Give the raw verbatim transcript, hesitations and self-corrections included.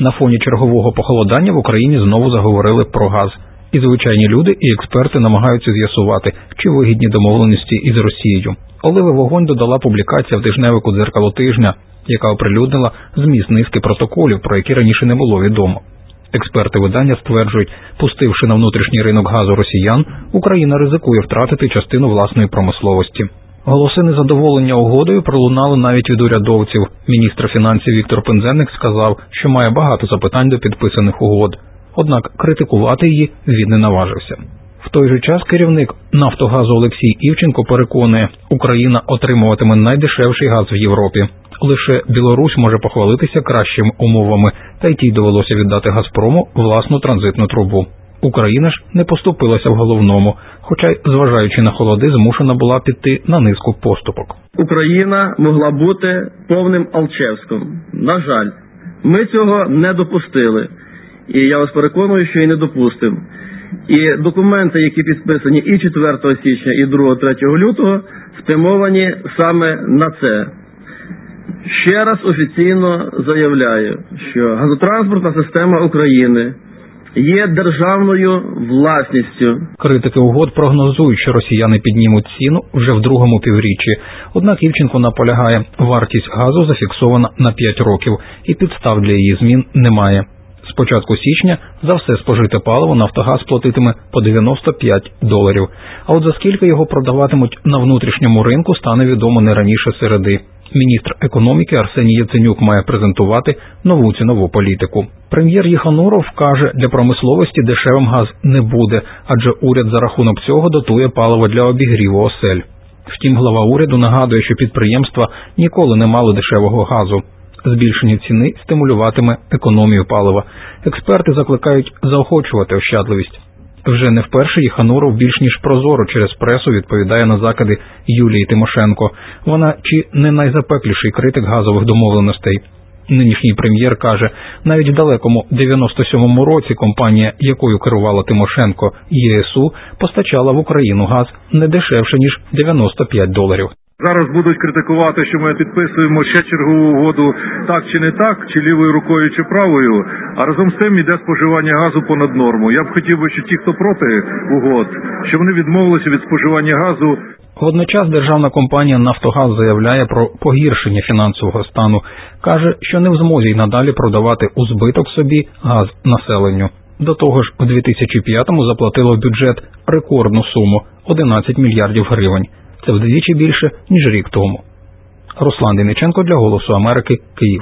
На фоні чергового похолодання в Україні знову заговорили про газ. І звичайні люди, і експерти намагаються з'ясувати, чи вигідні домовленості із Росією. Оливи вогонь додала публікація в тижневику «Дзеркало тижня», яка оприлюднила зміст низки протоколів, про які раніше не було відомо. Експерти видання стверджують, пустивши на внутрішній ринок газу росіян, Україна ризикує втратити частину власної промисловості. Голоси незадоволення угодою пролунали навіть від урядовців. Міністр фінансів Віктор Пинзеник сказав, що має багато запитань до підписаних угод. Однак критикувати її він не наважився. В той же час керівник «Нафтогазу» Олексій Івченко переконує, Україна отримуватиме найдешевший газ в Європі. Лише Білорусь може похвалитися кращими умовами, та й тій довелося віддати «Газпрому» власну транзитну трубу. Україна ж не поступилася в головному, хоча й, зважаючи на холоди, змушена була піти на низку поступок. Україна могла бути повним Алчевськом. На жаль, ми цього не допустили. І я вас переконую, що і не допустимо. І документи, які підписані і четвертого січня, і другого-третього лютого, спрямовані саме на це. Ще раз офіційно заявляю, що газотранспортна система України є державною власністю. Критики угод прогнозують, що росіяни піднімуть ціну вже в другому півріччі. Однак Івченко наполягає, вартість газу зафіксована на п'ять років, і підстав для її змін немає. З початку січня за все спожите паливо «Нафтогаз» платитиме по дев'яносто п'ять доларів. А от за скільки його продаватимуть на внутрішньому ринку, стане відомо не раніше середи. Міністр економіки Арсеній Яценюк має презентувати нову цінову політику. Прем'єр Єхануров каже, для промисловості дешевим газ не буде, адже уряд за рахунок цього дотує паливо для обігріву осель. Втім, глава уряду нагадує, що підприємства ніколи не мали дешевого газу. Збільшення ціни стимулюватиме економію палива. Експерти закликають заохочувати ощадливість. Вже не вперше Єхануров більш ніж прозоро через пресу відповідає на закиди Юлії Тимошенко. Вона чи не найзапекліший критик газових домовленостей. Нинішній прем'єр каже, навіть в далекому дев'яносто сьомому році компанія, якою керувала Тимошенко, ЄСУ, постачала в Україну газ не дешевше, ніж дев'яносто п'ять доларів. Зараз будуть критикувати, що ми підписуємо ще чергову угоду так чи не так, чи лівою рукою, чи правою, а разом з тим йде споживання газу понад норму. Я б хотів би, що ті, хто проти угод, що вони відмовилися від споживання газу. Водночас державна компанія «Нафтогаз» заявляє про погіршення фінансового стану. Каже, що не в змозі й надалі продавати у збиток собі газ населенню. До того ж, у дві тисячі п'ятому заплатило в бюджет рекордну суму – одинадцять мільярдів гривень. Це вдвічі більше, ніж рік тому. Руслан Дениченко для «Голосу Америки», Київ.